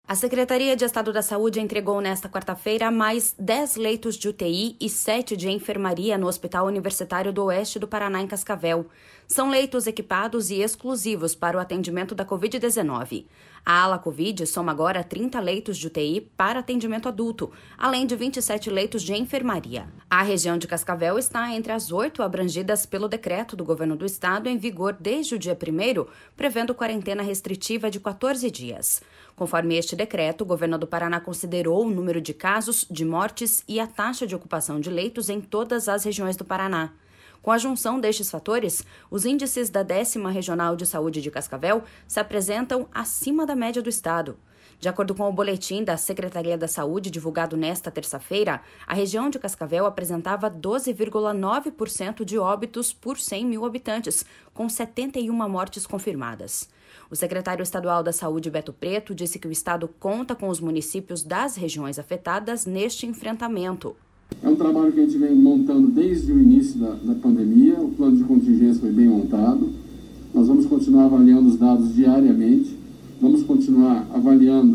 A Secretaria de Estado da Saúde entregou nesta quarta-feira mais 10 leitos de UTI e 7 de enfermaria no Hospital Universitário do Oeste do Paraná, em Cascavel. São leitos equipados e exclusivos para o atendimento da Covid-19. A ala Covid soma agora 30 leitos de UTI para atendimento adulto, além de 27 leitos de enfermaria. A região de Cascavel está entre as 8 abrangidas pelo decreto do governo do estado em vigor desde o dia 1º, prevendo quarentena restritiva de 14 dias. Conforme este decreto, o governo do Paraná considerou o número de casos, de mortes e a taxa de ocupação de leitos em todas as regiões do Paraná. Com a junção destes fatores, os índices da 10ª Regional de Saúde de Cascavel se apresentam acima da média do estado. De acordo com o boletim da Secretaria da Saúde divulgado nesta terça-feira, a região de Cascavel apresentava 12,9% de óbitos por 100 mil habitantes, com 71 mortes confirmadas. O secretário estadual da Saúde, Beto Preto, disse que o estado conta com os municípios das regiões afetadas neste enfrentamento. É um trabalho que a gente vem montando desde o início da pandemia, o plano de contingência foi bem montado. Nós vamos continuar avaliando os dados diariamente, vamos continuar avaliando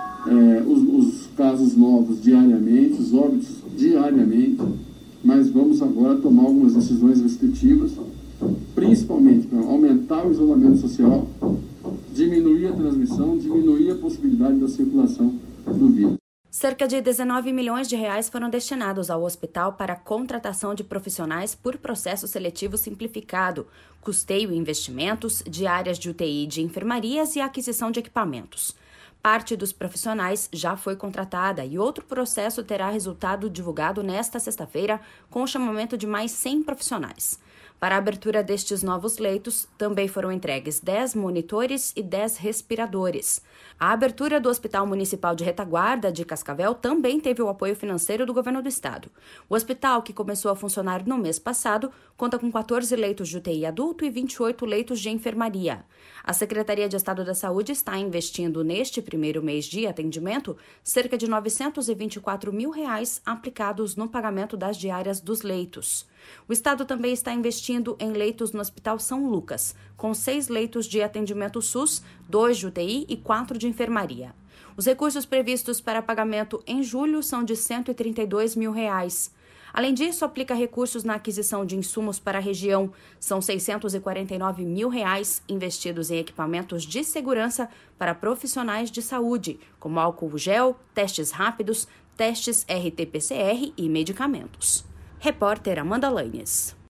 os casos novos diariamente, os óbitos diariamente, mas vamos agora tomar algumas decisões restritivas, principalmente para aumentar o isolamento social, diminuir a transmissão, diminuir a possibilidade da circulação do vírus. Cerca de 19 milhões de reais foram destinados ao hospital para a contratação de profissionais por processo seletivo simplificado, custeio e investimentos, de áreas de UTI e de enfermarias e aquisição de equipamentos. Parte dos profissionais já foi contratada e outro processo terá resultado divulgado nesta sexta-feira com o chamamento de mais 100 profissionais. Para a abertura destes novos leitos, também foram entregues 10 monitores e 10 respiradores. A abertura do Hospital Municipal de Retaguarda de Cascavel também teve o apoio financeiro do governo do estado. O hospital, que começou a funcionar no mês passado, conta com 14 leitos de UTI adulto e 28 leitos de enfermaria. A Secretaria de Estado da Saúde está investindo neste primeiro mês de atendimento cerca de R$ 924 mil aplicados no pagamento das diárias dos leitos. O estado também está investindo em leitos no Hospital São Lucas, com 6 leitos de atendimento SUS, 2 de UTI e 4 de enfermaria. Os recursos previstos para pagamento em julho são de R$ 132 mil. Além disso, aplica recursos na aquisição de insumos para a região. São R$ 649 mil investidos em equipamentos de segurança para profissionais de saúde, como álcool gel, testes rápidos, testes RT-PCR e medicamentos. Repórter Amanda Lanes.